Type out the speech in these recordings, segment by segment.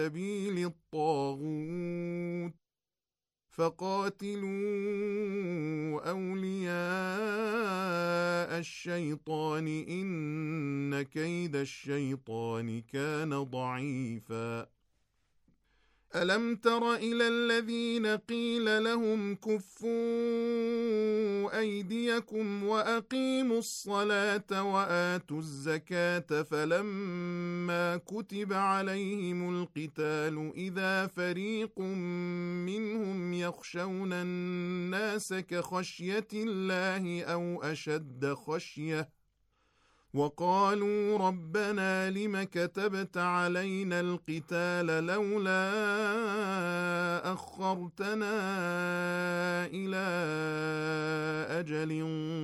سبيل الطاغوت فقاتلوا أولياء الشيطان إن كيد الشيطان كان ضعيفا. ألم تر إلى الذين قيل لهم كفوا أيديكم وأقيموا الصلاة وآتوا الزكاة فلما كتب عليهم القتال إذا فريق منهم يخشون الناس كخشية الله أو أشد خشية وقالوا ربنا لم كتبت علينا القتال لولا أخرتنا إلى أجل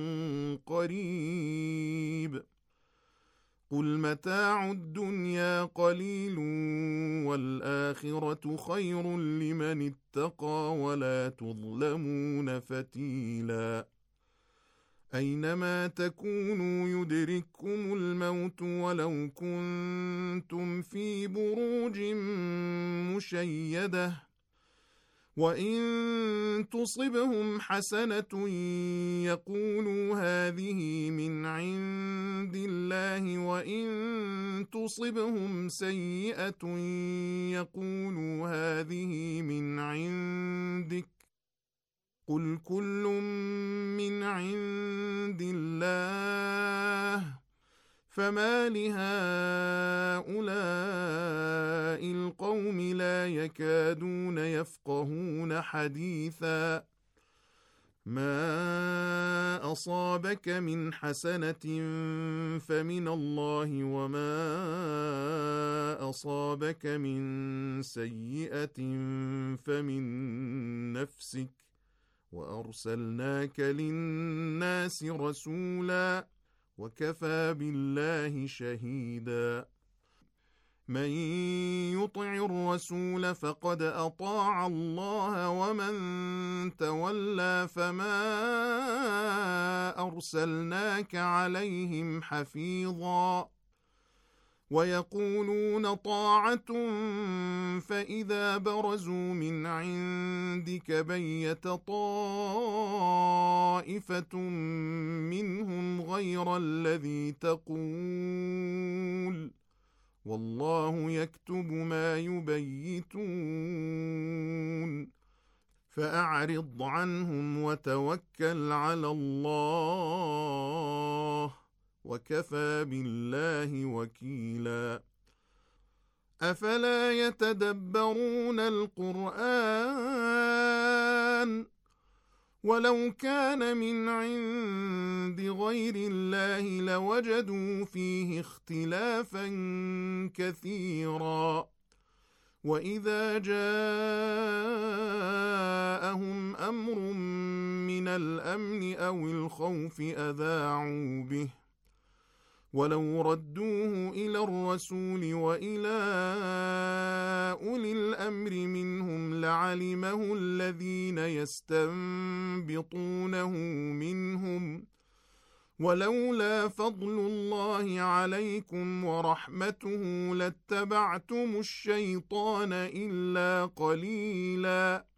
قريب قل متاع الدنيا قليل والآخرة خير لمن اتقى ولا تظلمون فتيلا. أينما تكونوا يدرككم الموت ولو كنتم في بروج مشيدة وإن تصبهم حسنة يقولوا هذه من عند الله وإن تصبهم سيئة يقولوا هذه من عندك قل كل من عند الله فما لهؤلاء القوم لا يكادون يفقهون حديثا. ما أصابك من حسنة فمن الله وما أصابك من سيئة فمن نفسك وأرسلناك للناس رسولا وكفى بالله شهيدا. من يطع الرسول فقد أطاع الله ومن تولى فما أرسلناك عليهم حفيظا ويقولون طاعة فإذا برزوا من عندك بيت طائفة منهم غير الذي تقول والله يكتب ما يبيتون فأعرض عنهم وتوكل على الله وكفى بالله وكيلا. أفلا يتدبرون القرآن ولو كان من عند غير الله لوجدوا فيه اختلافا كثيرا وإذا جاءهم أمر من الأمن أو الخوف أذاعوا به ولو ردوه إلى الرسول وإلى أولي الأمر منهم لعلمه الذين يستنبطونه منهم ولولا فضل الله عليكم ورحمته لاتبعتم الشيطان إلا قليلا.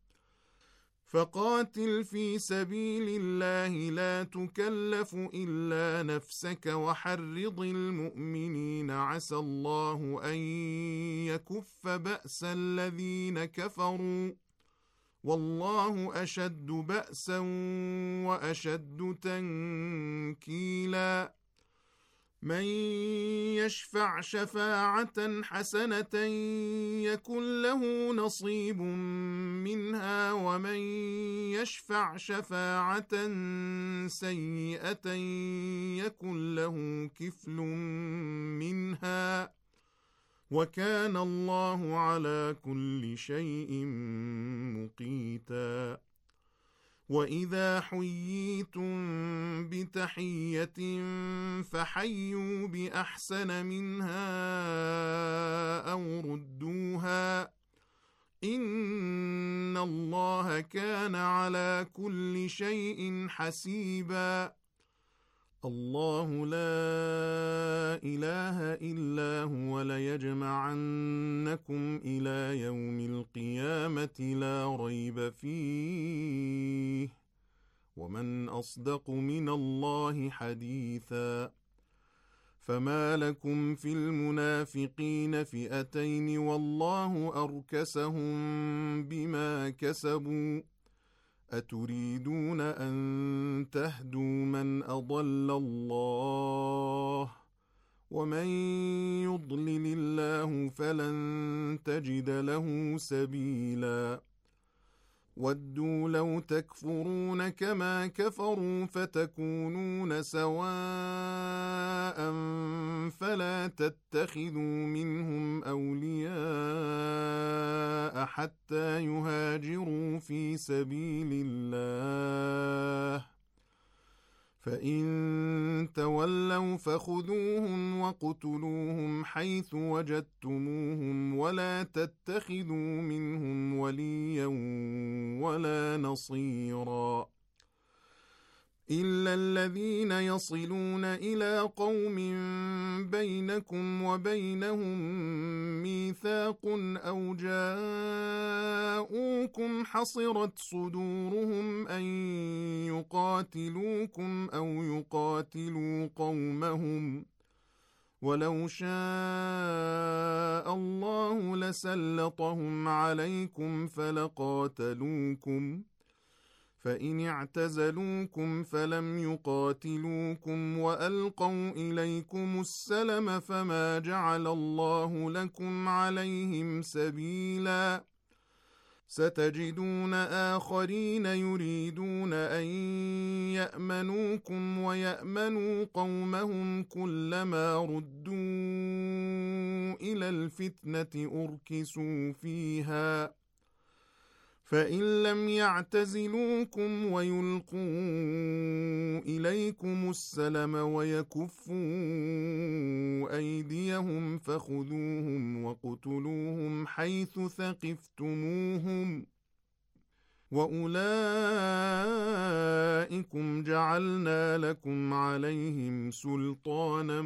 فقاتل في سبيل الله لا تكلف إلا نفسك وحرض المؤمنين عسى الله أن يكف بأس الذين كفروا والله أشد بأسا وأشد تنكيلا. من يشفع شفاعة حسنة يكن له نصيب منها ومن يشفع شفاعة سيئة يكن له كفل منها وكان الله على كل شيء مقيتا. وإذا حييتم بتحية فحيوا بأحسن منها أو ردوها إن الله كان على كل شيء حسيبا. الله لا إله إلا هو ليجمعنكم إلى يوم القيامة لا ريب فيه ومن أصدق من الله حديثا فما لكم في المنافقين فئتين والله أركسهم بما كسبوا أتريدون أن تهدوا من أضل الله ومن يضلل الله فلن تجد له سبيلا ودوا لو تكفرون كما كفروا فتكونون سواء فلا تتخذوا منهم أولياء حتى يهاجروا في سبيل الله فإن تولوا فخذوهم وقتلوهم حيث وجدتموهم ولا تتخذوا منهم وليا ولا نصيرا إلا الذين يصلون إلى قوم بينكم وبينهم ميثاق أو جاءوكم حصرت صدورهم أن يقاتلوكم أو يقاتلوا قومهم ولو شاء الله لسلطهم عليكم فلقاتلوكم فإن اعتزلوكم فلم يقاتلوكم وألقوا إليكم السلم فما جعل الله لكم عليهم سبيلا ستجدون آخرين يريدون أن يأمنوكم ويأمنوا قومهم كلما ردوا إلى الفتنة أركسوا فيها فإن لم يعتزلوكم ويلقوا إليكم السلم ويكفوا أيديهم فخذوهم وقتلوهم حيث ثقفتموهم وأولئكم جعلنا لكم عليهم سلطانا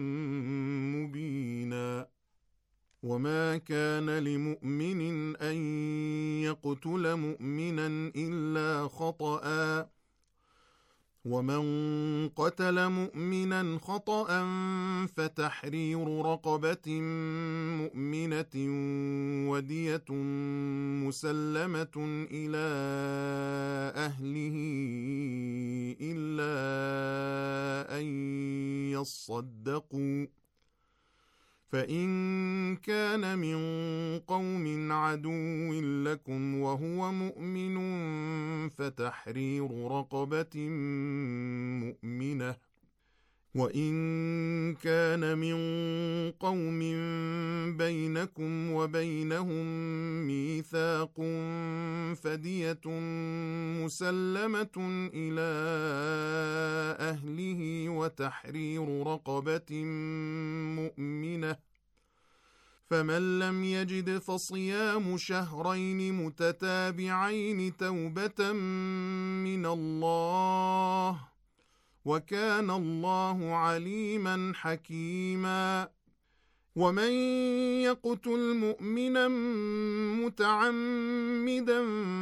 مبينا وما كان لمؤمن أن يقتل مؤمنا إلا خطأ ومن قتل مؤمنا خطأ فتحرير رقبة مؤمنة ودية مسلمة إلى أهله إلا أن يصدقوا فإن كان من قوم عدو لكم وهو مؤمن فتحرير رقبة مؤمنة وإن كان من قوم بينكم وبينهم ميثاق فدية مسلمة إلى أهله وتحرير رقبة مؤمنة فمن لم يجد فصيام شهرين متتابعين توبة من الله وكان الله عليما حكيما ومن يقتل مؤمنا متعمدا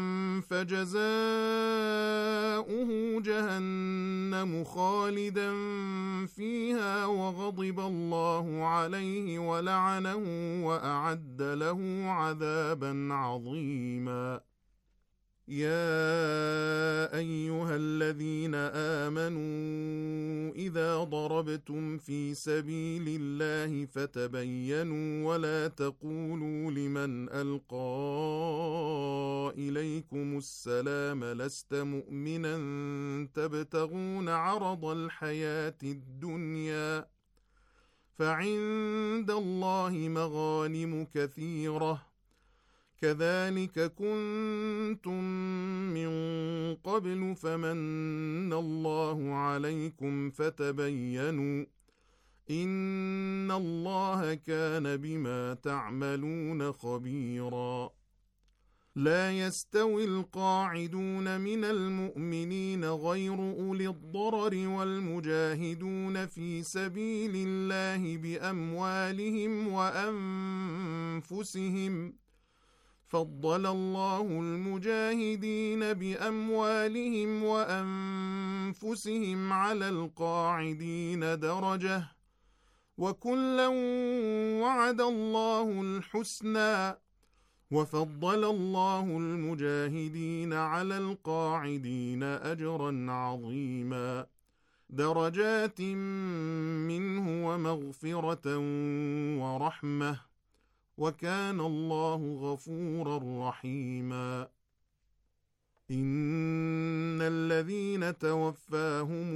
فجزاؤه جهنم خالدا فيها وغضب الله عليه ولعنه وأعد له عذابا عظيما يا أيها الذين آمنوا إذا ضربتم في سبيل الله فتبينوا ولا تقولوا لمن ألقى إليكم السلام لست مؤمنا تبتغون عرض الحياة الدنيا فعند الله مغانم كثيرة كذلك كنتم من قبل فمن الله عليكم فتبينوا إن الله كان بما تعملون خبيرا لا يستوي القاعدون من المؤمنين غير أولي الضرر والمجاهدون في سبيل الله بأموالهم وأنفسهم، فضل الله المجاهدين بأموالهم وأنفسهم على القاعدين درجة، وكلا وعد الله الحسنى، وفضل الله المجاهدين على القاعدين أجرا عظيما، درجات منه ومغفرة ورحمة، وكان الله غفورا رحيما. إن الذين توفاهم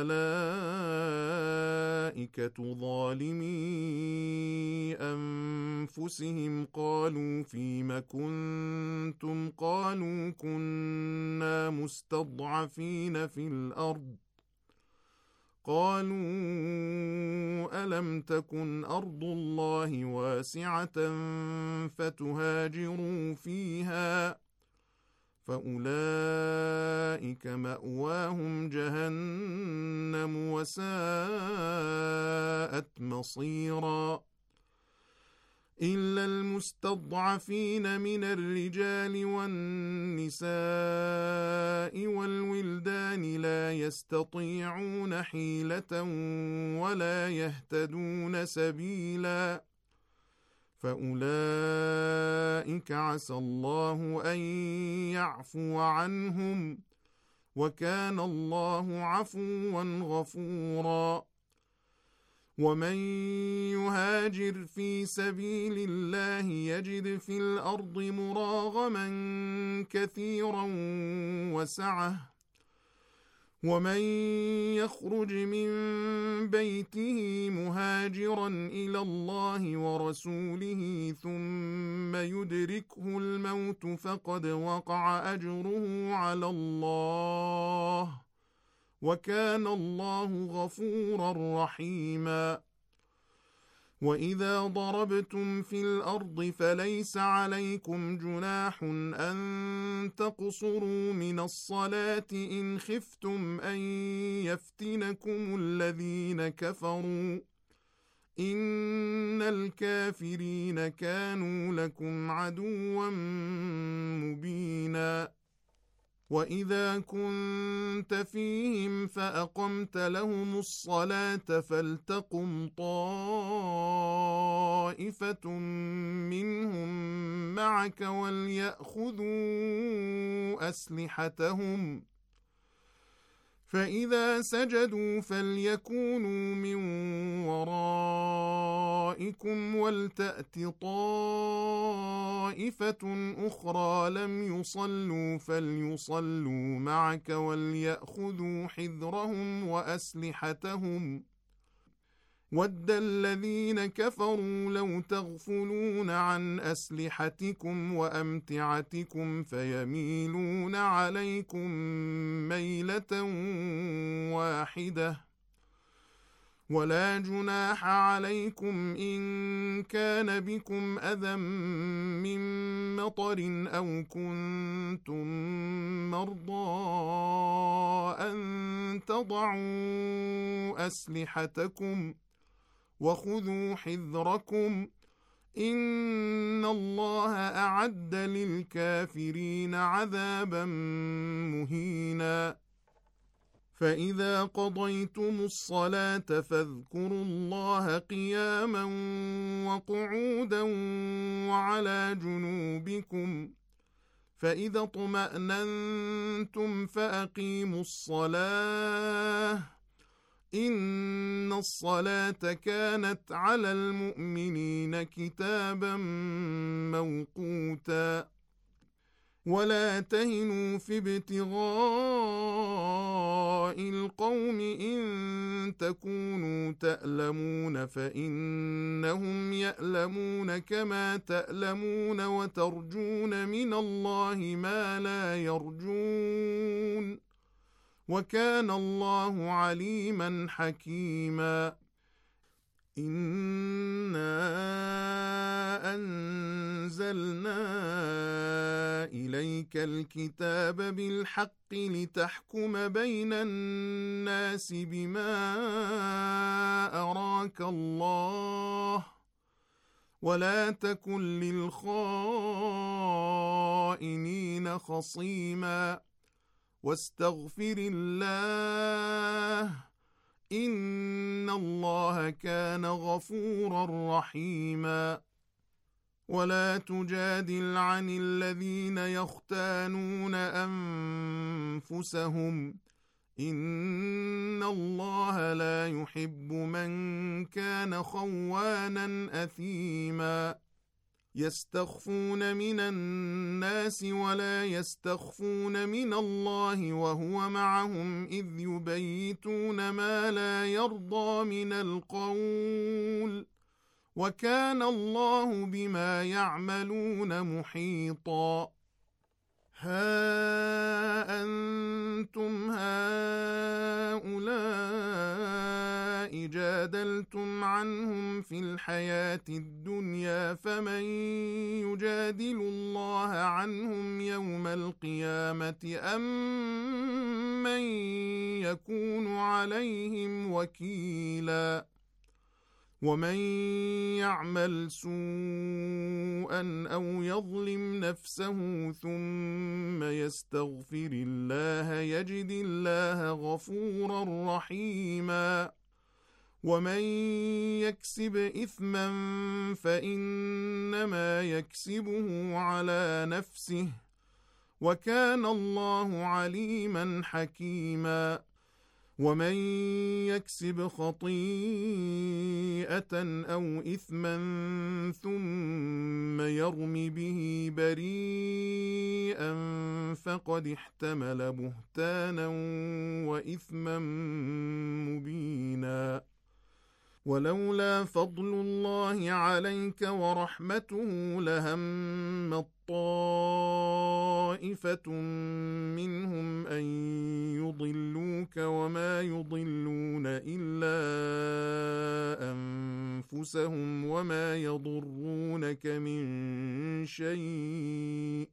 الملائكة ظالمي أنفسهم قالوا فيم كنتم، قالوا كنا مستضعفين في الأرض، قالوا ألم تكن أرض الله واسعة فتهاجروا فيها، فأولئك مأواهم جهنم وساءت مصيرا. إلا المستضعفين من الرجال والنساء والولدان لا يستطيعون حيلة ولا يهتدون سبيلا، فأولئك عسى الله أن يعفو عنهم، وكان الله عفوا غفورا. ومن يهاجر في سبيل الله يجد في الأرض مراغما كثيرا وسعة، ومن يخرج من بيته مهاجرا إلى الله ورسوله ثم يدركه الموت فقد وقع أجره على الله، وكان الله غفورا رحيما. وإذا ضربتم في الأرض فليس عليكم جناح أن تقصروا من الصلاة إن خفتم أن يفتنكم الذين كفروا، إن الكافرين كانوا لكم عدوا مبينا. وإذا كنت فيهم فأقمت لهم الصلاة فلتقم طائفة منهم معك وليأخذوا أسلحتهم، فإذا سجدوا فليكونوا من ورائكم ولتأت طائفة أخرى لم يصلوا فليصلوا معك وليأخذوا حذرهم وأسلحتهم، ود الذين كفروا لو تغفلون عن أسلحتكم وأمتعتكم فيميلون عليكم ميلة واحدة، ولا جناح عليكم إن كان بكم أذى من مطر أو كنتم مرضى أن تضعوا أسلحتكم، وخذوا حذركم، إن الله أعد للكافرين عذابا مهينا. فإذا قضيتم الصلاة فاذكروا الله قياما وقعودا وعلى جنوبكم، فإذا اطمأننتم فأقيموا الصلاة، إن الصلاة كانت على المؤمنين كتابا موقوتا. ولا تهنوا في ابتغاء القوم إن تكونوا تألمون فإنهم يألمون كما تألمون وترجون من الله ما لا يرجون، وكان الله عليما حكيما. إنا أنزلنا إليك الكتاب بالحق لتحكم بين الناس بما أراك الله ولا تكن للخائنين خصيما واستغفر الله إن الله كان غفورا رحيما ولا تجادل عن الذين يختانون أنفسهم إن الله لا يحب من كان خوانا أثيما يستخفون من الناس ولا يستخفون من الله وهو معهم إذ يبيتون ما لا يرضى من القول وكان الله بما يعملون محيطا ها أنتم هؤلاء جادلتم عنهم في الحياة الدنيا فمن يجادل الله عنهم يوم القيامة أم من يكون عليهم وكيلا ومن يعمل سوءا أو يظلم نفسه ثم يستغفر الله يجد الله غفورا رحيما ومن يكسب إثما فإنما يكسبه على نفسه وكان الله عليما حكيما ومن يكسب خطيئة أو إثما ثم يرم به بريئا فقد احتمل بهتانا وإثما مبينا ولولا فضل الله عليك ورحمته لهم طائفة منهم أن يضلوك وما يضلون إلا أنفسهم وما يضرونك من شيء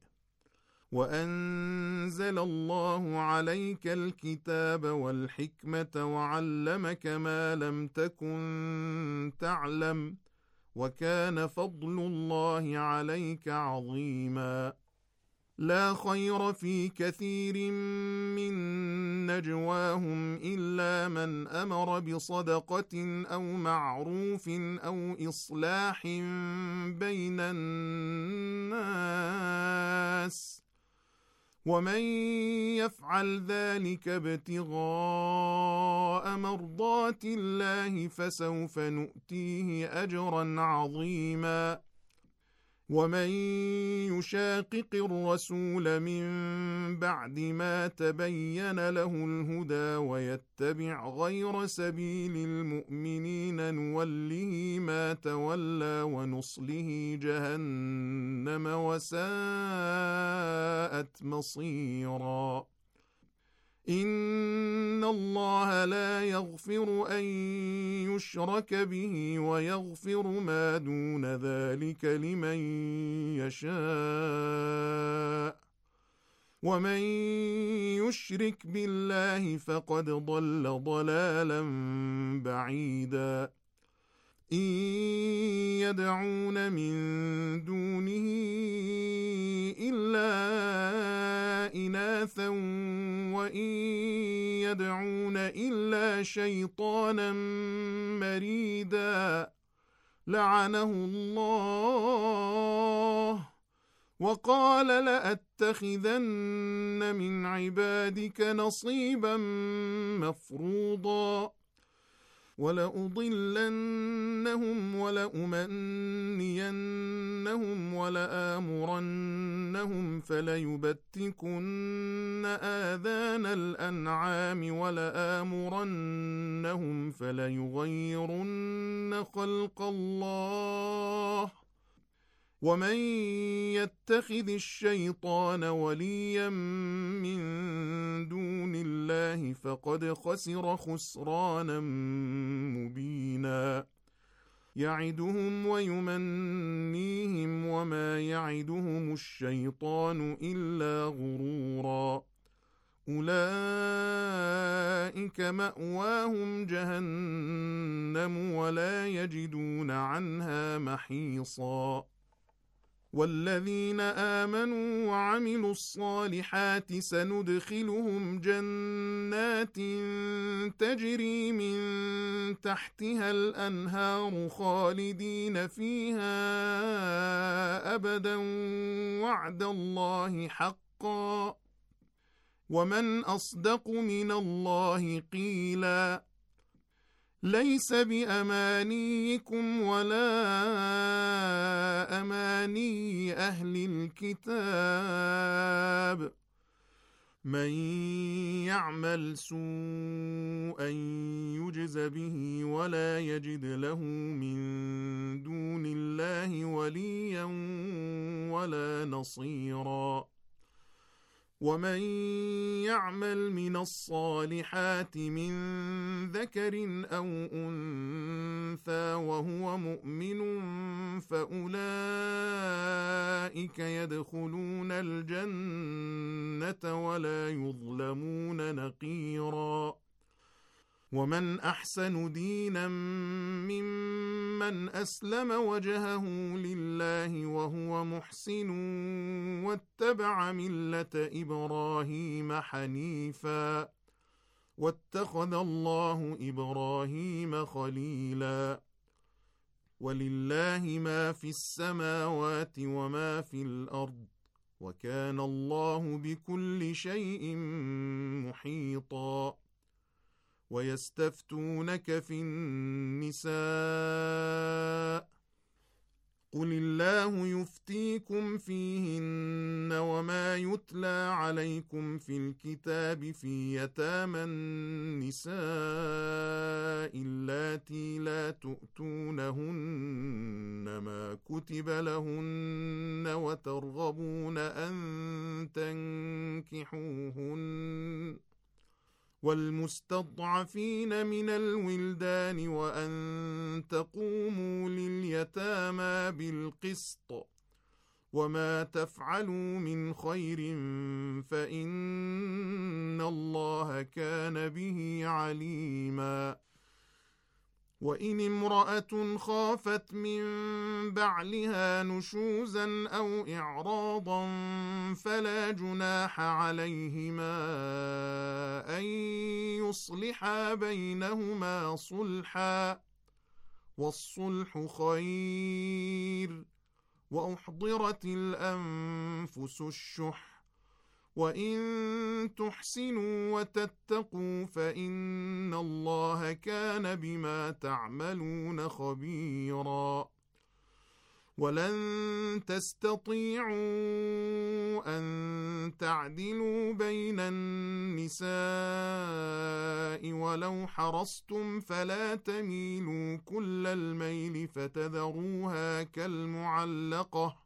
وأنزل الله عليك الكتاب والحكمة وعلمك ما لم تكن تعلم وكان فضل الله عليك عظيما لا خير في كثير من نجواهم إلا من أمر بصدقة أو معروف أو إصلاح بين الناس ومن يفعل ذلك ابتغاء مرضات الله فسوف نؤتيه أجرا عظيما ومن يشاقق الرسول من بعد ما تبين له الهدى ويتبع غير سبيل المؤمنين نوله ما تولى ونصله جهنم وساءت مصيرا إن الله لا يغفر أن يشرك به ويغفر ما دون ذلك لمن يشاء ومن يشرك بالله فقد ضل ضلالا بعيدا إن يدعون من دونه إلا إناثا وإن يدعون إلا شيطانا مريدا لعنه الله وقال لأتخذن من عبادك نصيبا مفروضا ولأضلنهم ولأمنينهم ولآمرنهم فليبتكن آذان الأنعام ولآمرنهم فليغيرن خلق الله ومن يتخذ الشيطان وليا من دون الله فقد خسر خسرانا مبينا يعدهم ويمنيهم وما يعدهم الشيطان إلا غرورا أولئك مأواهم جهنم ولا يجدون عنها محيصا والذين آمنوا وعملوا الصالحات سندخلهم جنات تجري من تحتها الأنهار خالدين فيها أبدا وعد الله حقا ومن أصدق من الله قيلا ليس بأمانيكم ولا أماني أهل الكتاب من يعمل سوءا يجز به ولا يجد له من دون الله وليا ولا نصيرا ومن يعمل من الصالحات من ذكر أو أنثى وهو مؤمن فأولئك يدخلون الجنة ولا يظلمون نقيرا ومن أحسن دينا ممن أسلم وجهه لله وهو محسن واتبع ملة إبراهيم حنيفا واتخذ الله إبراهيم خليلا ولله ما في السماوات وما في الأرض وكان الله بكل شيء محيطا ويستفتونك في النساء قل الله يفتيكم فيهن وما يتلى عليكم في الكتاب في يتامى النساء اللاتي لا تؤتونهن ما كتب لهن وترغبون أن تنكحوهن والمستضعفين من الولدان وأن تقوموا لليتامى بالقسط وما تفعلوا من خير فإن الله كان به عليما وإن امرأة خافت من بعلها نشوزا أو إعراضا فلا جناح عليهما أن يصلحا بينهما صلحا والصلح خير وأحضرت الأنفس الشح وإن تحسنوا وتتقوا فإن الله كان بما تعملون خبيرا ولن تستطيعوا أن تعدلوا بين النساء ولو حرصتم فلا تميلوا كل الميل فتذروها كالمعلقة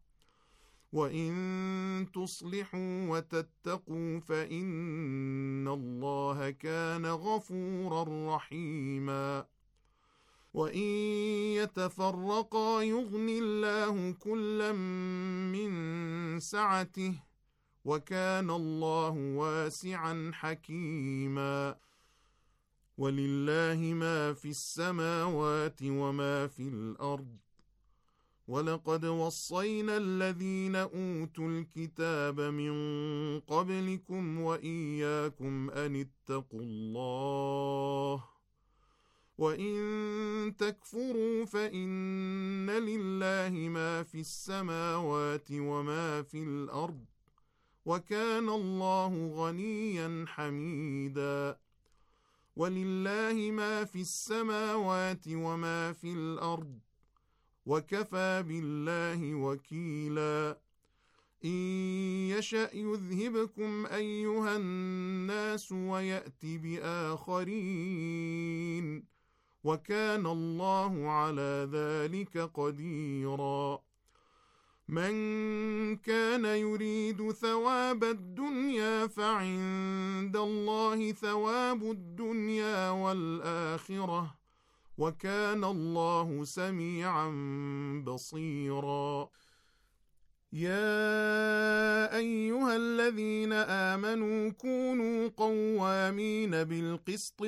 وإن تصلحوا وتتقوا فإن الله كان غفورا رحيما وإن يتفرقا يغن الله كلا من سعته وكان الله واسعا حكيما ولله ما في السماوات وما في الأرض ولقد وصينا الذين أوتوا الكتاب من قبلكم وإياكم أن اتقوا الله وإن تكفروا فإن لله ما في السماوات وما في الأرض وكان الله غنيا حميدا ولله ما في السماوات وما في الأرض وكفى بالله وكيلا إن يشأ يذهبكم أيها الناس ويأت بآخرين وكان الله على ذلك قديرا من كان يريد ثواب الدنيا فعند الله ثواب الدنيا والآخرة وكان الله سميعا بصيرا. يا أيها الذين آمنوا كونوا قوامين بالقسط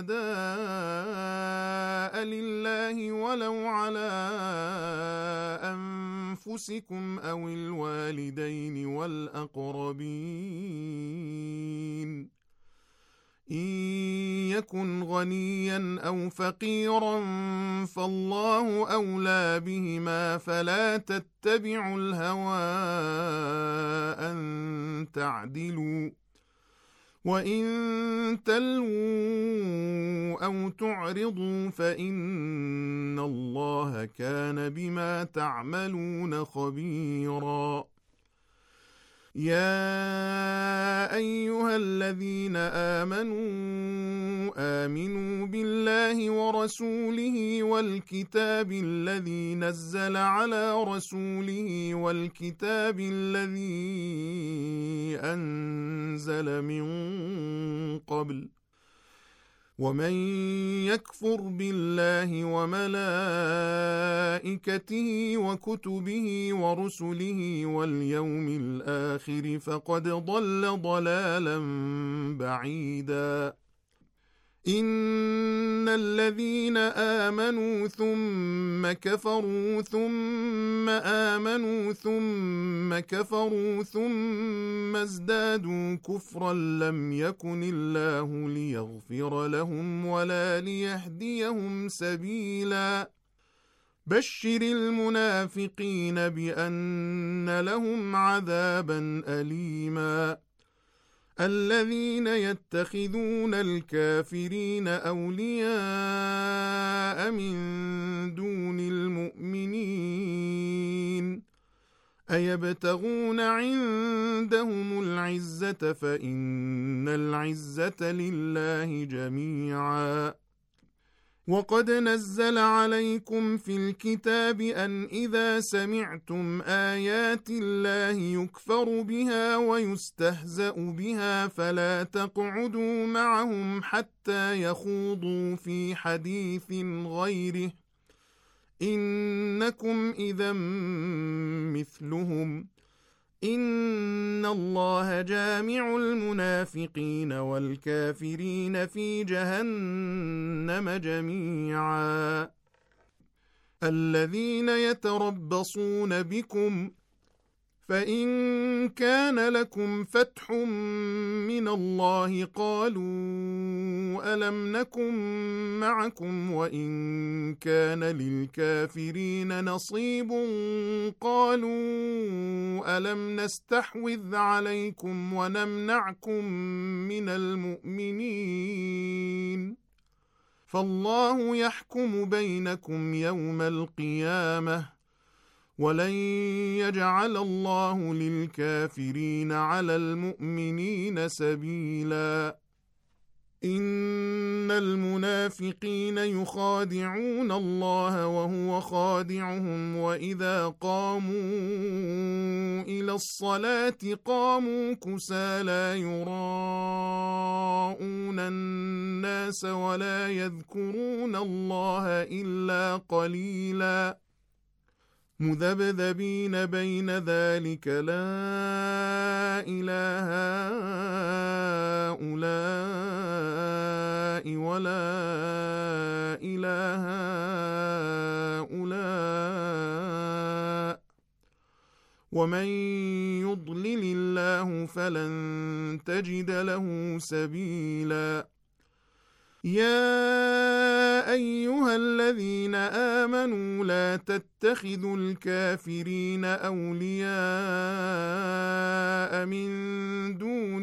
شهداء لله ولو على أنفسكم أو الوالدين والأقربين إن يكن غنيا أو فقيرا فالله أولى بهما فلا تتبعوا الهوى أن تعدلوا وإن تلووا أو تعرضوا فإن الله كان بما تعملون خبيرا. يا أيها الذين آمنوا بالله ورسوله والكتاب الذي نزل على رسوله والكتاب الذي أنزل من قبل ومن يكفر بالله وملائكته وكتبه ورسله واليوم الآخر فقد ضل ضلالا بعيدا. إن الذين آمنوا ثم كفروا ثم آمنوا ثم كفروا ثم ازدادوا كفرا لم يكن الله ليغفر لهم ولا ليهديهم سبيلا. بشر المنافقين بأن لهم عذابا أليما. الذين يتخذون الكافرين أولياء من دون المؤمنين أيبتغون عندهم العزة فإن العزة لله جميعا. وقد نزل عليكم في الكتاب أن إذا سمعتم آيات الله يكفر بها ويستهزأ بها فلا تقعدوا معهم حتى يخوضوا في حديث غيره إنكم إذا مثلهم إن الله جامع المنافقين والكافرين في جهنم جميعا. الذين يتربصون بكم فإن كان لكم فتح من الله قالوا ألم نكن معكم وإن كان للكافرين نصيب قالوا ألم نستحوذ عليكم ونمنعكم من المؤمنين فالله يحكم بينكم يوم القيامة ولن يجعل الله للكافرين على المؤمنين سبيلا. إن المنافقين يخادعون الله وهو خادعهم وإذا قاموا إلى الصلاة قاموا كسالى يراءون الناس ولا يذكرون الله إلا قليلا مذبذبين بين ذلك لا إله هؤلاء ولا إله هؤلاء ومن يضلل الله فلن تجد له سبيلا. يا أيها الذين آمنوا لا تتخذوا الكافرين أولياء من دون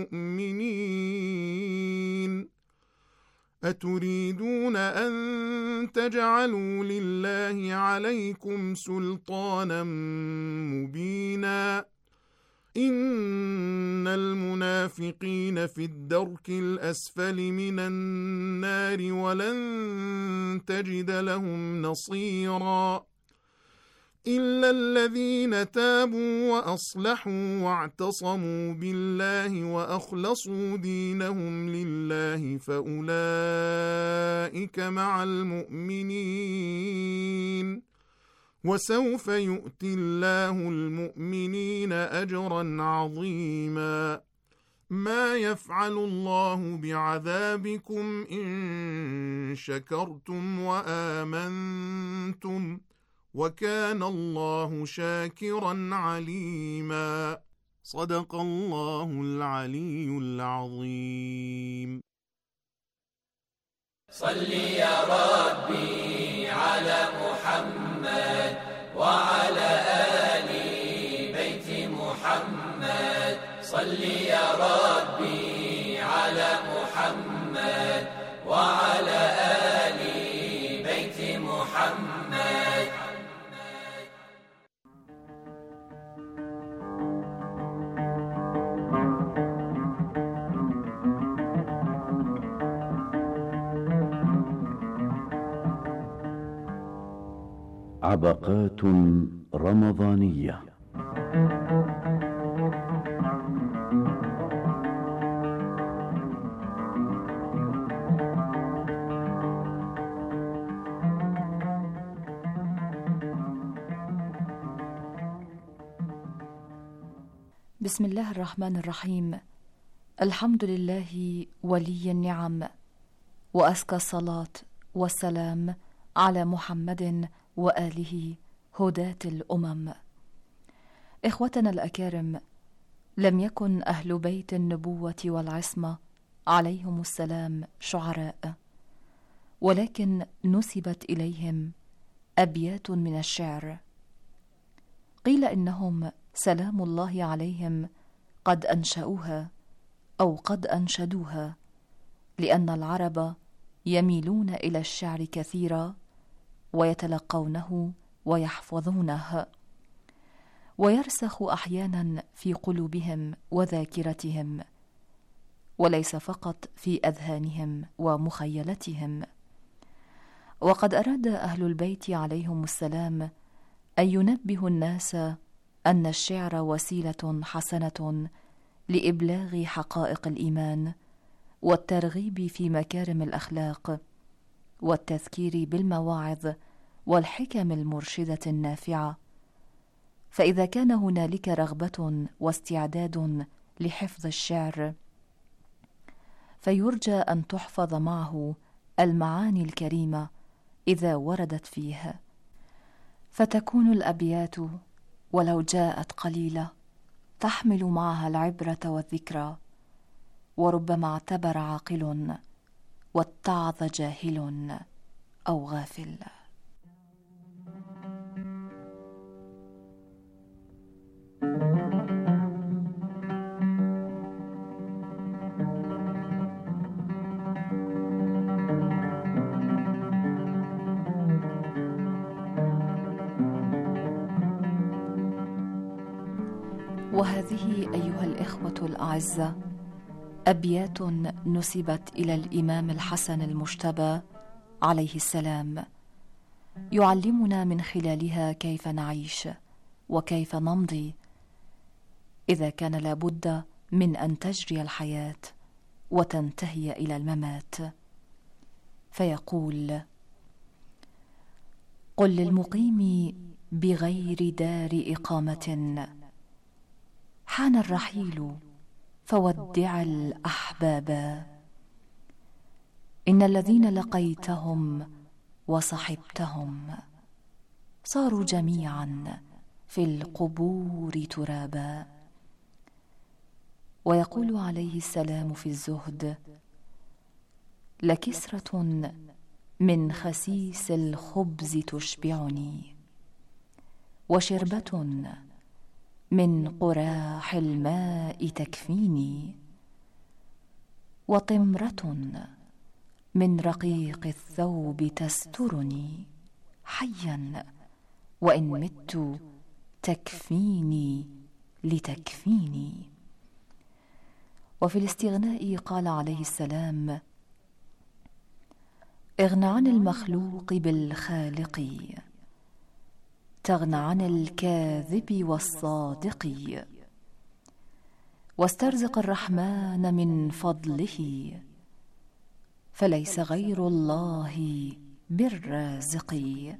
المؤمنين أتريدون أن تجعلوا لله عليكم سلطانا مبينا إن المنافقين في الدرك الأسفل من النار ولن تجد لهم نصيرا. إلا الذين تابوا وأصلحوا واعتصموا بالله وأخلصوا دينهم لله فأولئك مع المؤمنين، وسوف يؤتي الله المؤمنين أجرا عظيما. ما يفعل الله بعذابكم إن شكرتم وآمنتم، وكان الله شاكرا عليما. صدق الله العلي العظيم. صل يا ربي على محمد وعلى آل بيت محمد. صل يا ربي على محمد وعلى آل بيت محمد. عبقات رمضانية. بسم الله الرحمن الرحيم. الحمد لله ولي النعم، وأزكى الصلاة والسلام على محمد وآله هداة الأمم. إخوتنا الأكارم، لم يكن أهل بيت النبوة والعصمة عليهم السلام شعراء، ولكن نسبت إليهم أبيات من الشعر. قيل إنهم سلام الله عليهم قد أنشأوها أو قد أنشدوها، لأن العرب يميلون إلى الشعر كثيرا ويتلقونه ويحفظونه، ويرسخ أحيانا في قلوبهم وذاكرتهم، وليس فقط في أذهانهم ومخيلتهم. وقد أراد أهل البيت عليهم السلام أن ينبهوا الناس أن الشعر وسيلة حسنة لإبلاغ حقائق الإيمان والترغيب في مكارم الأخلاق والتذكير بالمواعظ والحكم المرشدة النافعة. فإذا كان هنالك رغبة واستعداد لحفظ الشعر، فيرجى أن تحفظ معه المعاني الكريمة إذا وردت فيه، فتكون الأبيات ولو جاءت قليلة تحمل معها العبرة والذكرى، وربما اعتبر عاقل واتعظ جاهل أو غافل. وهذه أيها الإخوة الأعزة أبيات نسبت إلى الإمام الحسن المجتبى عليه السلام، يعلمنا من خلالها كيف نعيش وكيف نمضي إذا كان لابد من أن تجري الحياة وتنتهي إلى الممات. فيقول: قل للمقيم بغير دار إقامة حان الرحيل فودع الأحباب، إن الذين لقيتهم وصحبتهم صاروا جميعا في القبور ترابا. ويقول عليه السلام في الزهد: لكسرة من خسيس الخبز تشبعني، وشربة من قراح الماء تكفيني، وطمرة من رقيق الثوب تسترني، حيا وإن مت تكفيني لتكفيني. وفي الاستغناء قال عليه السلام: اغن عن المخلوق بالخالق تغن عن الكاذب والصادق، واسترزق الرحمن من فضله، فليس غير الله بالرازق.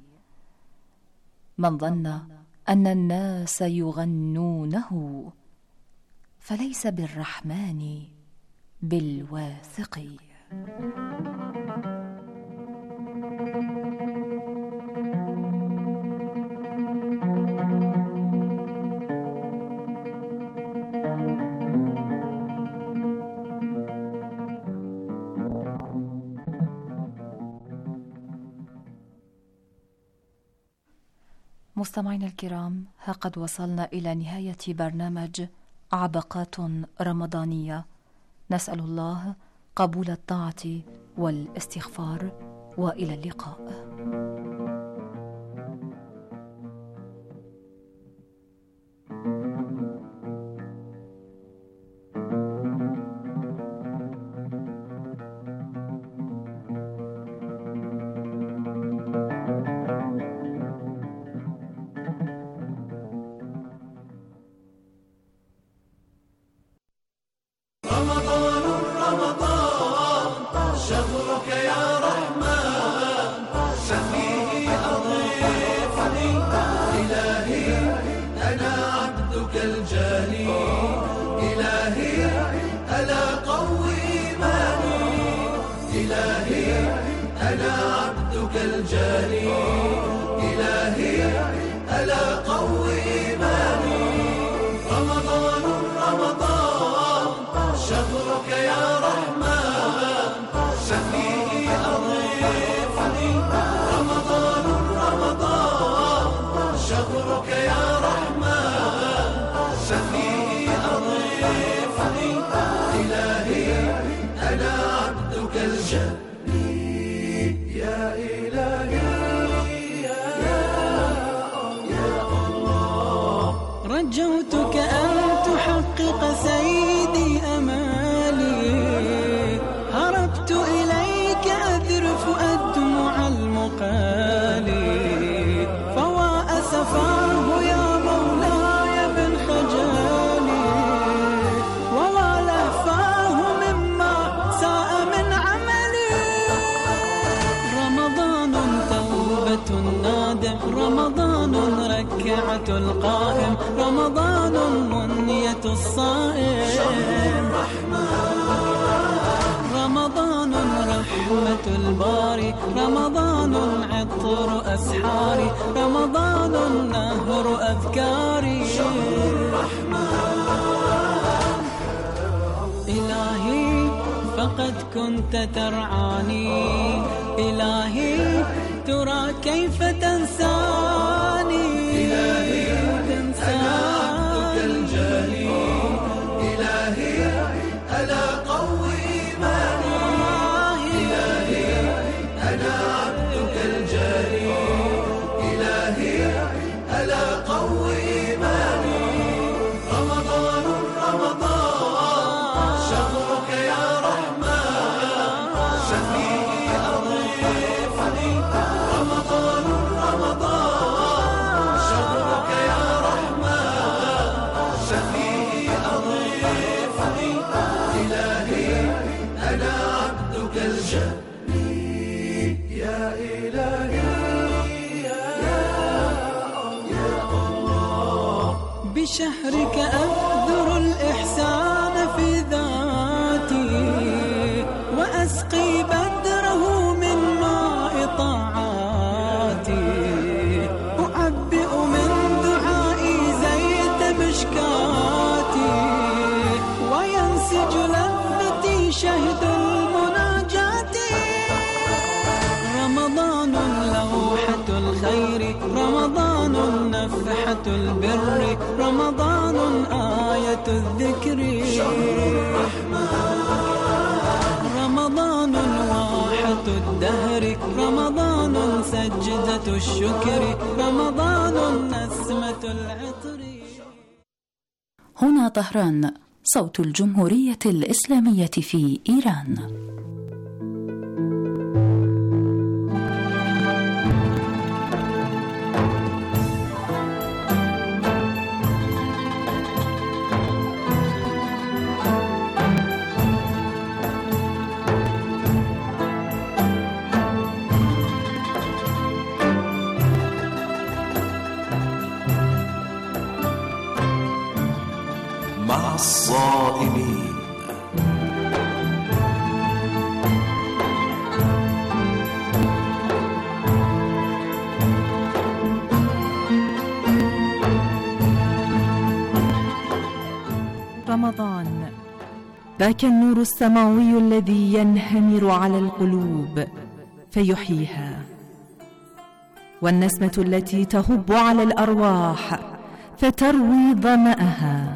من ظن أن الناس يغنونه، فليس بالرحمن بالواثق. مستمعينا الكرام، ها قد وصلنا إلى نهاية برنامج عبقات رمضانية. نسأل الله قبول الطاعة والاستغفار، وإلى اللقاء. رجوتك أن تحقق سيدي أمالي، هربت إليك أذرف الدموع المقالي، فوا أسفاه يا مولاي من خجالي، ووا لهفاه مما ساء من عملي. رمضان توبة النادم، رمضان ركعة القائم، رمضان منية الصائم، رمضان رحمة الباري، رمضان عطر أسحاري، رمضان نهر أذكاري. إلهي فقد كنت ترعاني، إلهي ترى كيف تنساني، إلهي أنا عبدك الجليل، إلهي ألا قوي إيماني، إلهي أنا عبدك الجليل، إلهي ألا قوي إيماني. رمضان رمضان شهرك يا رحمن، شفيعي أضيفني. رمضان رمضان شهرك يا رحمن، شفيعي أضيفني. إلهي أنا عبدك الجليل، يا إلهي يا الله. بشهرك أبذر الإحسان في ذاتي، وأسقي بدره من ماء طاعاتي، أعبئ من دعائي زيت مشكاتي، وينسج لذتي شهد المناجات. رمضان لوحة الخير، رمضان نفحة البر، رمضان آية الذكر، رمضان واحة الدهر، رمضان سجدة الشكر، رمضان نسمة العطر. هنا طهران، صوت الجمهورية الإسلامية في إيران. مع الصائمين. رمضان ذاك النور السماوي الذي ينهمر على القلوب فيحييها، والنسمة التي تهب على الأرواح فتروي ظمأها.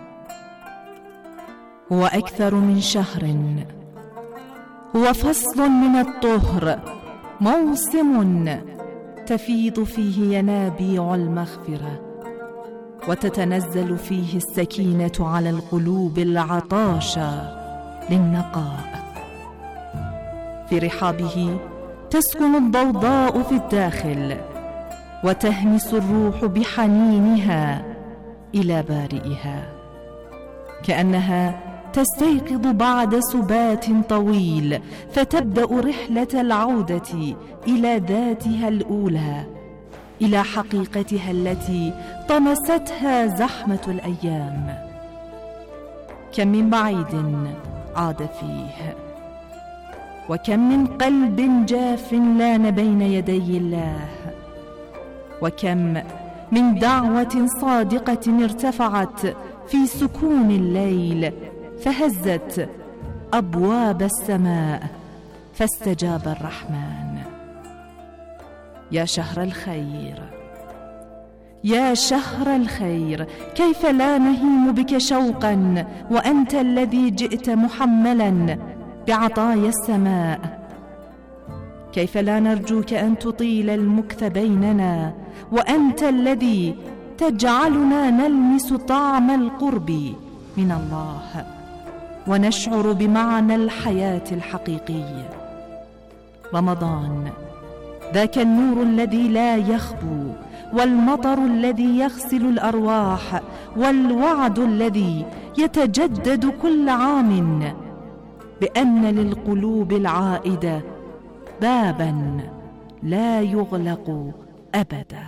هو أكثر من شهر، هو فصل من الطهر، موسم تفيض فيه ينابيع المغفرة وتتنزل فيه السكينة على القلوب العطاشة للنقاء. في رحابه تسكن الضوضاء في الداخل وتهمس الروح بحنينها إلى بارئها، كأنها تستيقظ بعد سبات طويل فتبدأ رحلة العودة إلى ذاتها الأولى، إلى حقيقتها التي طمستها زحمة الأيام. كم من بعيد عاد فيه، وكم من قلب جاف لان بين يدي الله، وكم من دعوة صادقة ارتفعت في سكون الليل فهزت أبواب السماء فاستجاب الرحمن. يا شهر الخير، يا شهر الخير، كيف لا نهيم بك شوقا وأنت الذي جئت محملا بعطايا السماء. كيف لا نرجوك أن تطيل المكث بيننا وأنت الذي تجعلنا نلمس طعم القرب من الله ونشعر بمعنى الحياة الحقيقي. رمضان ذاك النور الذي لا يخبو، والمطر الذي يغسل الأرواح، والوعد الذي يتجدد كل عام بأن للقلوب العائدة بابا لا يغلق أبدا.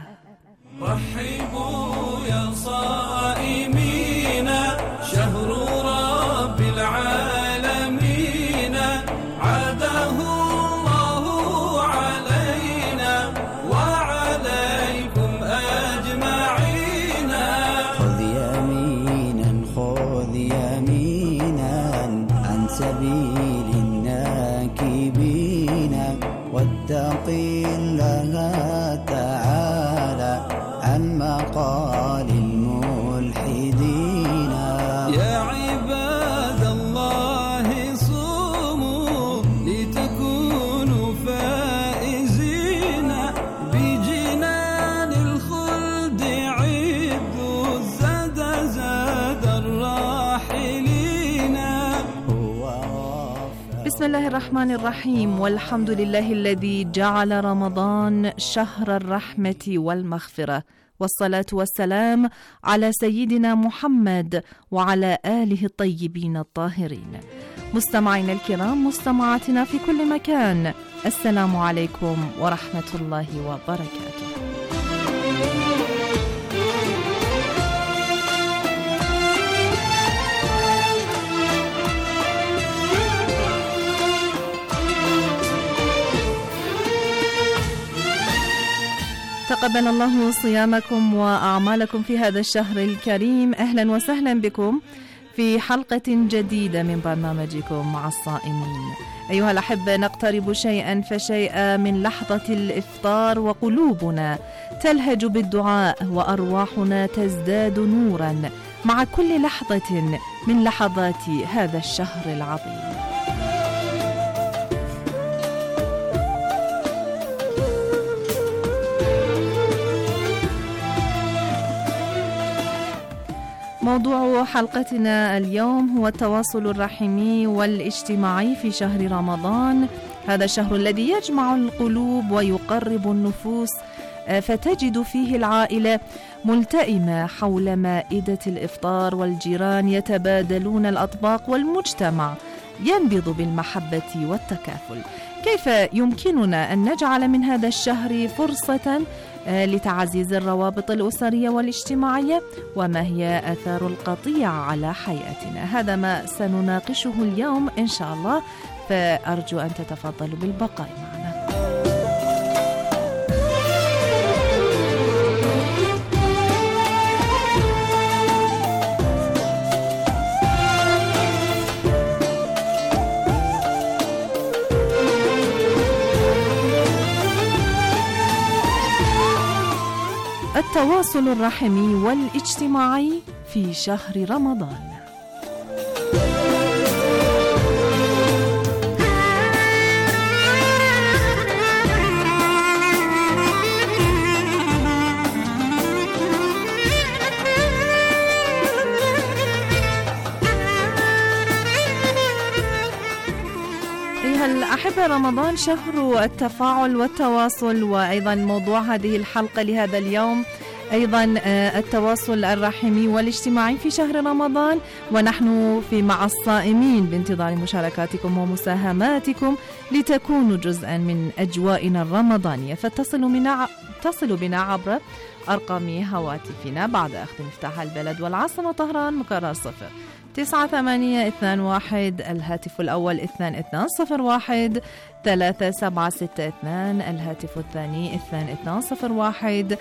رحبوا يا صائمين، شهر رب العالمين عاده الله علينا وعليكم أجمعين. خذ يمينا خذ يمينا عن سبيل الناكبين، واتق الله تعالى عن مقال الملحدين. يا عباد الله صوموا لتكونوا فائزين بجنان الخلد، عدوا الزاد زاد الراحلين. بسم الله الرحمن الرحيم، والحمد لله الذي جعل رمضان شهر الرحمة والمغفرة، والصلاة والسلام على سيدنا محمد وعلى آله الطيبين الطاهرين. مستمعينا الكرام، مستمعاتنا في كل مكان، السلام عليكم ورحمة الله وبركاته. تقبل الله صيامكم وأعمالكم في هذا الشهر الكريم. أهلا وسهلا بكم في حلقة جديدة من برنامجكم مع الصائمين. أيها الأحبة، نقترب شيئا فشيئا من لحظة الإفطار، وقلوبنا تلهج بالدعاء وأرواحنا تزداد نورا مع كل لحظة من لحظات هذا الشهر العظيم. موضوع حلقتنا اليوم هو التواصل الرحمي والاجتماعي في شهر رمضان، هذا الشهر الذي يجمع القلوب ويقرب النفوس، فتجد فيه العائلة ملتئمة حول مائدة الإفطار، والجيران يتبادلون الأطباق، والمجتمع ينبض بالمحبة والتكافل. كيف يمكننا أن نجعل من هذا الشهر فرصة لتعزيز الروابط الأسرية والاجتماعية، وما هي آثار القطيعة على حياتنا؟ هذا ما سنناقشه اليوم إن شاء الله، فأرجو أن تتفضلوا بالبقاء معنا. التواصل الرحمي والاجتماعي في شهر رمضان. أيها الأحبة، رمضان شهر التفاعل والتواصل، وأيضا موضوع هذه الحلقة لهذا اليوم أيضا التواصل الرحمي والاجتماعي في شهر رمضان، ونحن في مع الصائمين بانتظار مشاركاتكم ومساهماتكم لتكونوا جزءا من أجوائنا الرمضانية. فاتصلوا بنا عبر أرقام هواتفنا بعد أخذ مفتاح البلد والعاصمة طهران مكرر 09821 الهاتف الأول 2201 3762 الهاتف الثاني 2201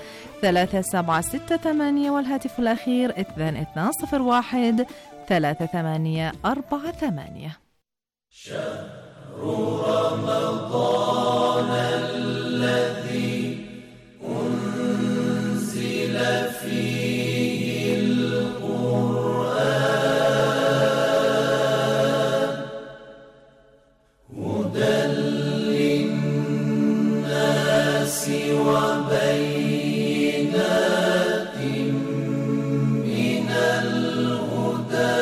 3768 والهاتف الأخير 2201 3848. شهر رمضان الذي أنزل فيه القرآن هدى للناس وبينات من الهدى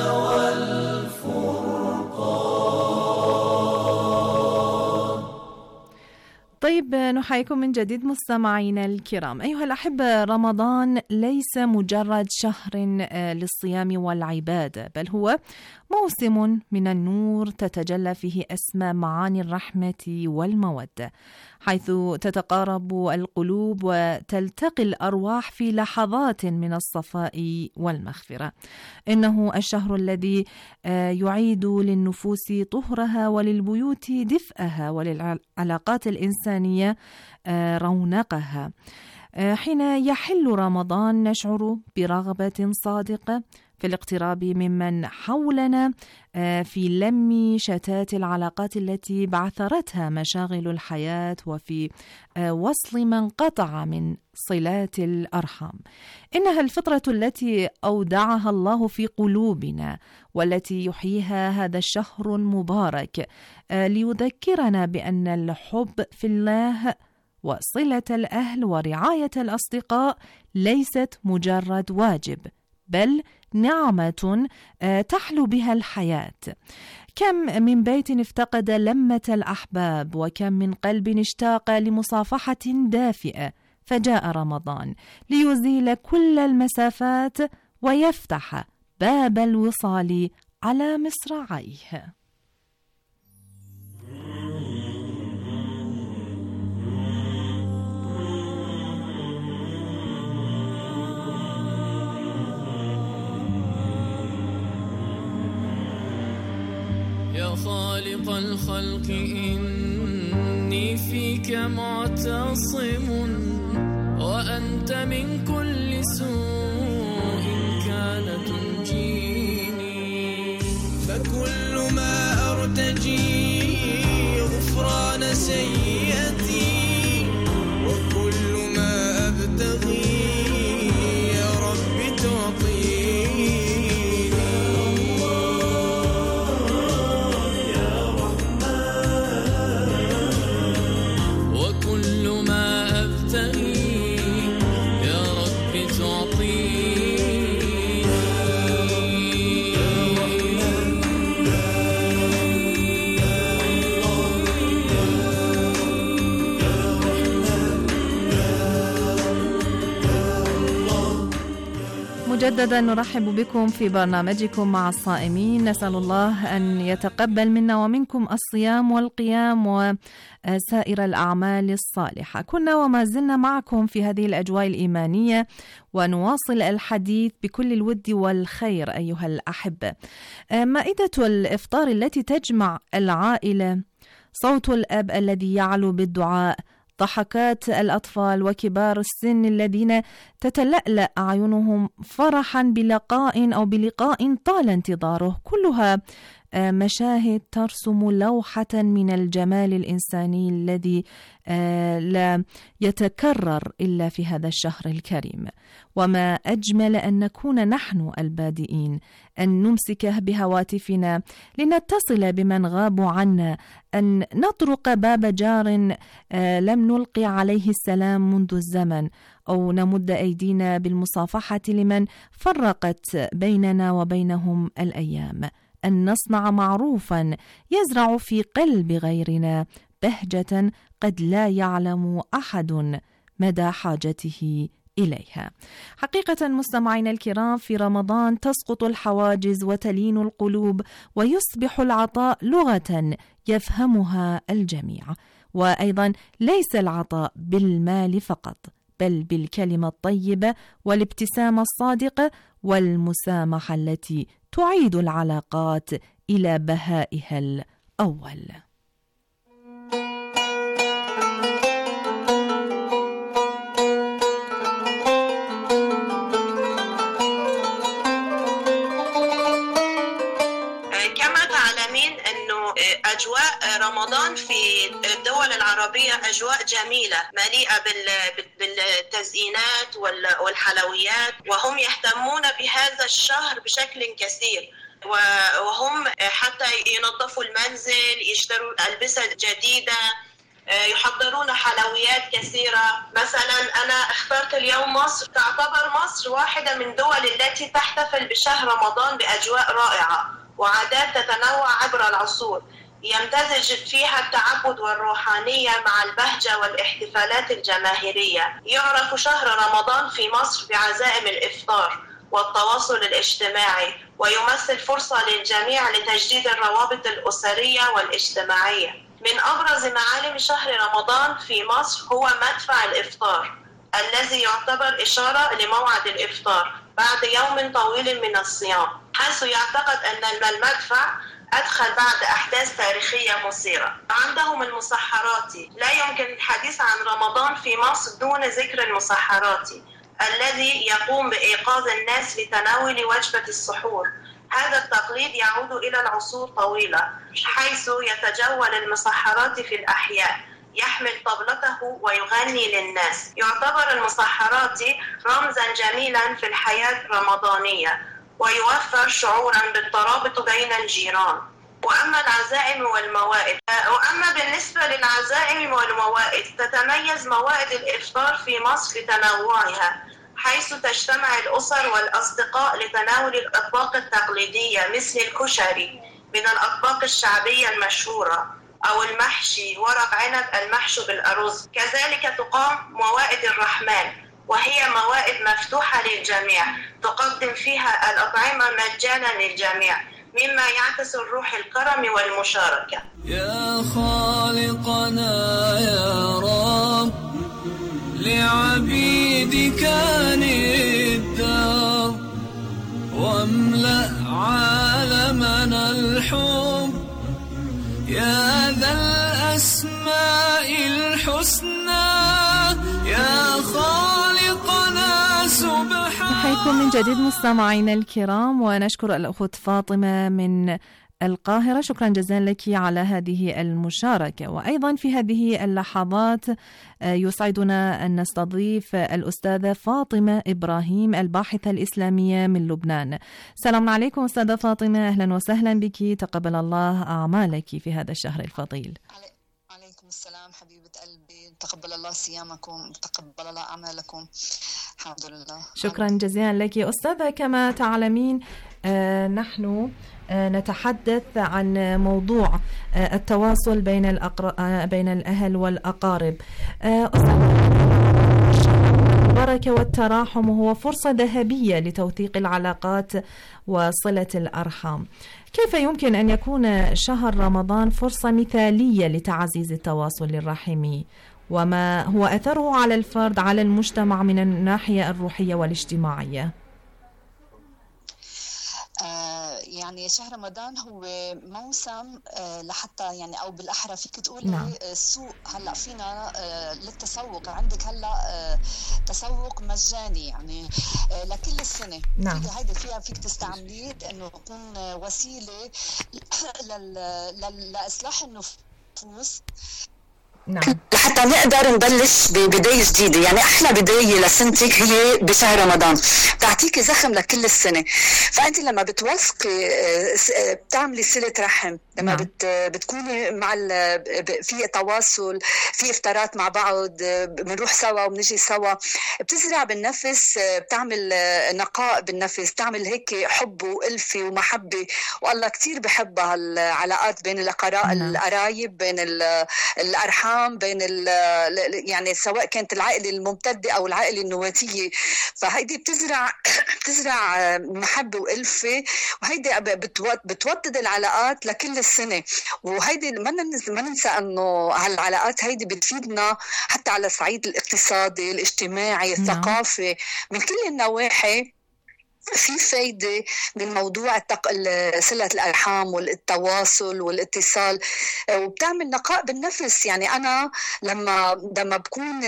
والفرقان. طيب، نحييكم من جديد مستمعينا الكرام. أيها الأحبة، رمضان ليس مجرد شهر للصيام والعبادة، بل هو موسم من النور تتجلى فيه أسمى معاني الرحمة والمودة، حيث تتقارب القلوب وتلتقي الأرواح في لحظات من الصفاء والمغفرة. إنه الشهر الذي يعيد للنفوس طهرها وللبيوت دفئها وللعلاقات الإنسانية رونقها. حين يحل رمضان نشعر برغبة صادقة في الاقتراب ممن حولنا، في لم شتات العلاقات التي بعثرتها مشاغل الحياة، وفي وصل من قطع من صلات الأرحام. إنها الفطرة التي أودعها الله في قلوبنا، والتي يحييها هذا الشهر المبارك ليذكرنا بأن الحب في الله وصلة الأهل ورعاية الأصدقاء ليست مجرد واجب، بل نعمة تحلو بها الحياة. كم من بيت افتقد لمة الأحباب، وكم من قلب اشتاق لمصافحة دافئة، فجاء رمضان ليزيل كل المسافات ويفتح باب الوصال على مصراعيه. يا خالق الخلق إني فيك معتصم، وأنت من كل سوء كان تنجيني، فكل ما أرتجي غفران سيئتي، وكل ما أبتغي يا رب تعطيني. وكل ما أبتغي يا رب تعطيني. مجددا نرحب بكم في برنامجكم مع الصائمين. نسأل الله أن يتقبل منا ومنكم الصيام والقيام وسائر الأعمال الصالحة. كنا وما زلنا معكم في هذه الأجواء الإيمانية ونواصل الحديث بكل الود والخير أيها الأحبة. مائدة الإفطار التي تجمع العائلة، صوت الأب الذي يعلو بالدعاء، ضحكات الأطفال وكبار السن الذين تتلألأ أعينهم فرحا بلقاء طال انتظاره، كلها مشاهد ترسم لوحة من الجمال الإنساني الذي لا يتكرر إلا في هذا الشهر الكريم. وما أجمل أن نكون نحن البادئين، أن نمسك بهواتفنا لنتصل بمن غابوا عنا، أن نطرق باب جار لم نلقي عليه السلام منذ الزمن، أو نمد أيدينا بالمصافحة لمن فرقت بيننا وبينهم الأيام، أن نصنع معروفا يزرع في قلب غيرنا بهجة قد لا يعلم أحد مدى حاجته إليها. حقيقة مستمعينا الكرام، في رمضان تسقط الحواجز وتلين القلوب، ويصبح العطاء لغة يفهمها الجميع. وأيضا ليس العطاء بالمال فقط، بل بالكلمة الطيبة والابتسامة الصادقة والمسامحة التي تعيد العلاقات إلى بهائها الأول. أجواء رمضان في الدول العربية أجواء جميلة مليئة بالتزيينات والحلويات، وهم يهتمون بهذا الشهر بشكل كثير، وهم حتى ينظفوا المنزل، يشتروا ألبسة جديدة، يحضرون حلويات كثيرة. مثلا أنا اخترت اليوم مصر. تعتبر مصر واحدة من دول التي تحتفل بشهر رمضان بأجواء رائعة وعادات تتنوع عبر العصور، يمتزج فيها التعبد والروحانية مع البهجة والاحتفالات الجماهيرية. يعرف شهر رمضان في مصر بعزائم الإفطار والتواصل الاجتماعي، ويمثل فرصة للجميع لتجديد الروابط الأسرية والاجتماعية. من أبرز معالم شهر رمضان في مصر هو مدفع الإفطار، الذي يعتبر إشارة لموعد الإفطار بعد يوم طويل من الصيام، حيث يعتقد أن المدفع أدخل بعد أحداث تاريخية مثيرة. عندهم المسحراتي. لا يمكن الحديث عن رمضان في مصر دون ذكر المسحراتي، الذي يقوم بإيقاظ الناس لتناول وجبة السحور. هذا التقليد يعود إلى العصور طويلة، حيث يتجول المسحراتي في الأحياء يحمل طبلته ويغني للناس. يعتبر المسحراتي رمزا جميلا في الحياة الرمضانية، ويوفر شعورا بالترابط بين الجيران. وأما العزائم والموائد، بالنسبة للعزائم والموائد، تتميز موائد الإفطار في مصر بتنوعها، حيث تجتمع الأسر والأصدقاء لتناول الأطباق التقليدية مثل الكشري من الأطباق الشعبية المشهورة، أو المحشي ورق عنب المحشو بالأرز. كذلك تقام موائد الرحمن، وهي موائد مفتوحة للجميع تقدم فيها الأطعمة مجانا للجميع، مما يعكس الروح الكرم والمشاركة. يا خالقنا يا رب، لعبيدك الدار، واملأ عالمنا الحب، يا ذا الأسماء الحسنى، يا خالقنا سبحان. نحييكم من جديد مستمعينا الكرام، ونشكر الأخت فاطمة من القاهرة، شكرا جزيلا لك على هذه المشاركة. وأيضا في هذه اللحظات يسعدنا أن نستضيف الأستاذة فاطمة إبراهيم الباحثة الإسلامية من لبنان. السلام عليكم أستاذة فاطمة، أهلا وسهلا بك، تقبل الله أعمالك في هذا الشهر الفضيل. عليكم السلام حبيبة قلبي، تقبل الله صيامكم، تقبل الله أعمالكم، الحمد لله. شكرا جزيلا لك أستاذة. كما تعلمين نحن نتحدث عن موضوع التواصل بين الأهل والأقارب. البركة والتراحم، وهو فرصة ذهبية لتوثيق العلاقات وصلة الأرحام. كيف يمكن أن يكون شهر رمضان فرصة مثالية لتعزيز التواصل الرحمي؟ وما هو أثره على الفرد، على المجتمع من الناحية الروحية والاجتماعية؟ يعني شهر رمضان هو موسم لحتى يعني او بالاحرى فيك تقولي نعم. سوق هلا فينا للتسوق. عندك هلا تسوق مجاني يعني لكل السنه. نعم. هيدي فيها فيك تستعمليه انه يكون وسيله لاصلاح النفوس. نعم. لحتى نقدر نبلش ببداية جديدة. يعني أحلى بداية لسنتك هي بشهر رمضان، بتعطيكي زخم لكل السنة. فأنت لما بتوثقي بتعملي صلة رحم، لما بتكوني مع في تواصل، في إفطارات مع بعض، بنروح سوا وبنجي سوا، بتزرع بالنفس، بتعمل نقاء بالنفس، بتعمل هيك حب وألفة ومحبة. والله كتير بحبها العلاقات بين القرايب، بين الأرحام، بين يعني سواء كانت العائلة الممتدة أو العائلة النواتية. فهيدي بتزرع محبة وألفة، وهيدي بتوطد العلاقات لكل السنة. وهيدي ما ننسى أنه هالعلاقات هيدي بتفيدنا حتى على الصعيد الاقتصادي، الاجتماعي، الثقافي، من كل النواحي. في فايدة من موضوع صلة الأرحام والتواصل والاتصال، وبتعمل نقاء بالنفس. يعني أنا لما بكون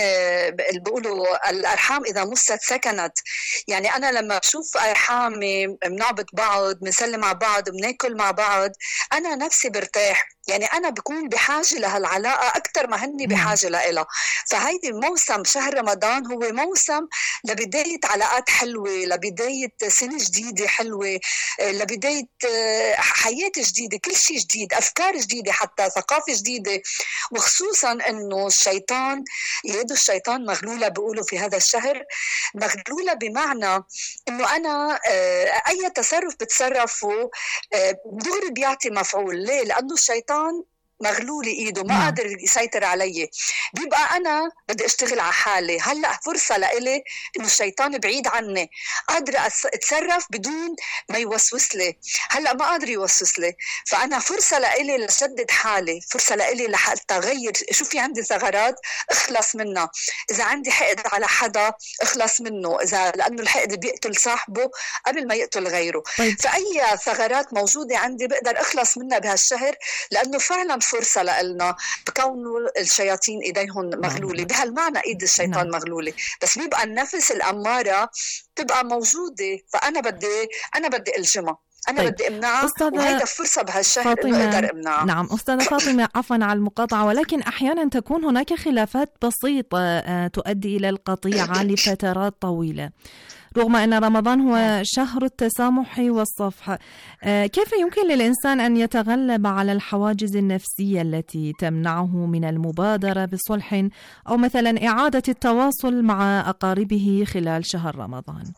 بيقولوا الأرحام إذا مست سكنت، يعني أنا لما بشوف أرحامي بنعبد بعض، بنسلم مع بعض، بناكل مع بعض، أنا نفسي برتاح. يعني أنا بكون بحاجة لهالعلاقة أكتر ما هني بحاجة لها. فهيدي موسم شهر رمضان هو موسم لبداية علاقات حلوة، لبداية سنة جديدة حلوة، لبداية حياة جديدة، كل شيء جديد، أفكار جديدة، حتى ثقافة جديدة. وخصوصا أنه الشيطان، يد الشيطان مغلولة بيقولوا في هذا الشهر. مغلولة بمعنى أنه أنا أي تصرف بتصرفه دغري بيعطي مفعول. ليه؟ لأنه الشيطان مغلول ايده، ما قادر يسيطر علي. بيبقى انا بدي اشتغل على حالي. هلا فرصه لإلي انه الشيطان بعيد عني، قادر اتصرف بدون ما يوسوس لي. هلا ما قادر يوسوس لي، فانا فرصه لإلي لشدد حالي، فرصه لإلي لحتى اغير. شو في عندي ثغرات اخلص منها. اذا عندي حقد على حدا اخلص منه، اذا لانه الحقد بيقتل صاحبه قبل ما يقتل غيره. فاي ثغرات موجوده عندي بقدر اخلص منها بهالشهر، لانه فعلا فرصة لنا بكونوا الشياطين إيديهم مغلولة. بهالمعنى إيد الشيطان مغلولة، بس بيبقى النفس الأمارة تبقى موجودة. فأنا بدي الجمع، أنا بدي أمنعها، وهيدا فرصة بهالشهر إنه أقدر أمنعها. نعم أستاذة فاطمة، عفوا على المقاطعة، ولكن أحيانا تكون هناك خلافات بسيطة تؤدي إلى القطيعة لفترات طويلة، رغم أن رمضان هو شهر التسامح والصفح. كيف يمكن للإنسان أن يتغلب على الحواجز النفسية التي تمنعه من المبادرة بصلح أو مثلا إعادة التواصل مع أقاربه خلال شهر رمضان؟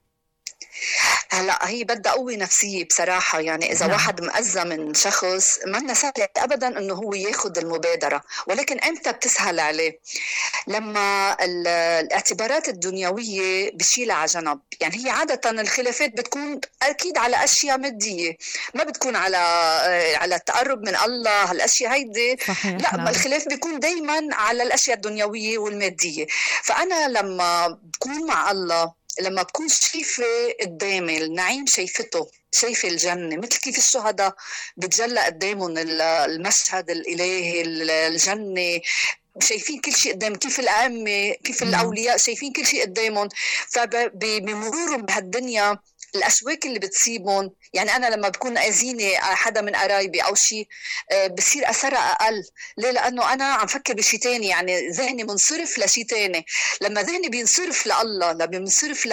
هلا هي بدها قوة نفسية بصراحة. يعني إذا واحد مأذى من شخص ما سهل أبدا إنه هو ياخد المبادرة، ولكن أنت بتسهل عليه لما الاعتبارات الدنيوية بشيلها على جنب. يعني هي عادة الخلافات بتكون أكيد على أشياء مادية، ما بتكون على التقرب من الله. هالأشياء هيدي لا، نعم. الخلاف بيكون دايما على الأشياء الدنيوية والمادية. فأنا لما بكون مع الله، لما بكون شايفة قدامي النعيم، شايفة الجنة، مثل كيف الشهداء بتجلى قدامهم المشهد الإلهي، الجنة، شايفين كل شيء قدام، كيف الأئمة، كيف الأولياء شايفين كل شيء قدامهم. فبمرورهم بهالدنيا الأشواك اللي بتصيبهم، يعني أنا لما بكون أذيني حدا من قرايبي أو شيء بصير أثرها أقل. ليه؟ لأنه أنا عم فكر بشي تاني، يعني ذهني منصرف لشي تاني. لما ذهني بينصرف لله، لما بينصرف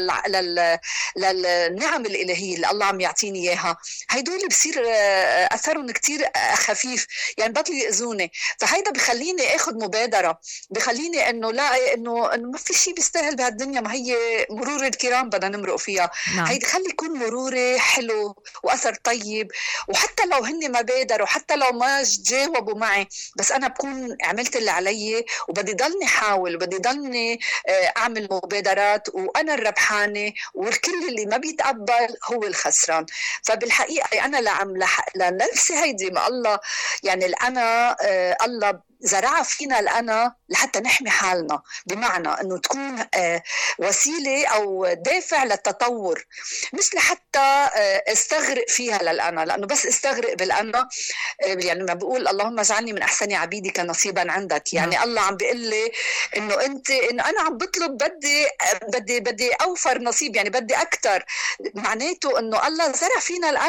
للنعم الإلهية اللي الله عم يعطيني إياها، هيدول بصير أثرهم كتير خفيف، يعني بطلوا يأذوني. فهيدا بخليني أخذ مبادرة، بخليني إنه لا، إنه ما في شيء بيستاهل بهالدنيا، ما هي مرور الكرام بدنا نمرق فيها. نعم. هيدا خلي يكون مروري حلو وأثر طيب، وحتى لو هن ما بادروا، حتى لو ما جاوبوا معي، بس أنا بكون عملت اللي علي وبدي ضلني حاول وبدي ضلني أعمل مبادرات، وأنا الربحانة والكل اللي ما بيتقبل هو الخسران. فبالحقيقة أنا لنفسي هيدي ما الله يعني الأنا الله زرع فينا الأنا لحتى نحمي حالنا، بمعنى أنه تكون وسيلة أو دافع للتطور، مش لحتى استغرق فيها للأنا، لأنه بس استغرق بالأنا يعني ما بقول اللهم اجعلني من أحسن عبيدك نصيبا عندك، يعني الله عم بيقول لي إنه أنا عم بطلب بدي أوفر نصيب، يعني بدي أكتر، معناته إنه الله زرع فينا الأنا